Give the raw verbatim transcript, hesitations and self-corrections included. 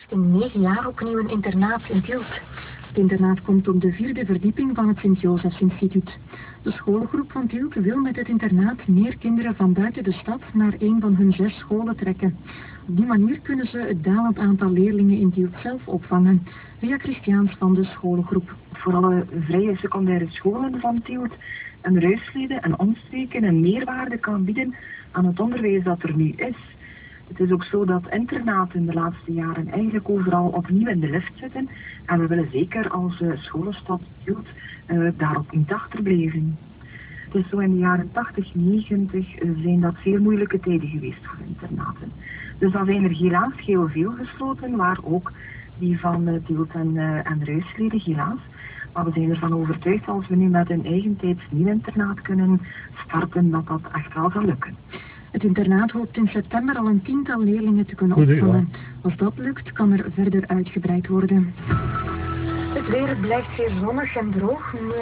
In negen jaar opnieuw een internaat in Tielt. Het internaat komt op de vierde verdieping van het Sint-Josefs Instituut. De schoolgroep van Tielt wil met het internaat meer kinderen van buiten de stad naar een van hun zes scholen trekken. Op die manier kunnen ze het dalend aantal leerlingen in Tielt zelf opvangen. Ria Christiaans van de scholengroep. Voor alle vrije secundaire scholen van Tielt en Ruislede en omstreken een meerwaarde kan bieden aan het onderwijs dat er nu is. Het is ook zo dat internaten de laatste jaren eigenlijk overal opnieuw in de lift zitten. En we willen zeker als uh, scholenstad Tielt uh, daarop niet achterblijven. Het is zo in de jaren tachtig, negentig uh, zijn dat zeer moeilijke tijden geweest voor internaten. Dus dan zijn er helaas heel veel gesloten, waar ook die van uh, Tielt en, uh, en Ruislede helaas. Maar we zijn ervan overtuigd als we nu met een eigentijds nieuw internaat kunnen starten, dat dat echt wel zal lukken. Het internaat hoopt in september al een tiental leerlingen te kunnen opvangen. Als dat lukt, kan er verder uitgebreid worden. Het weer blijft zeer zonnig en droog.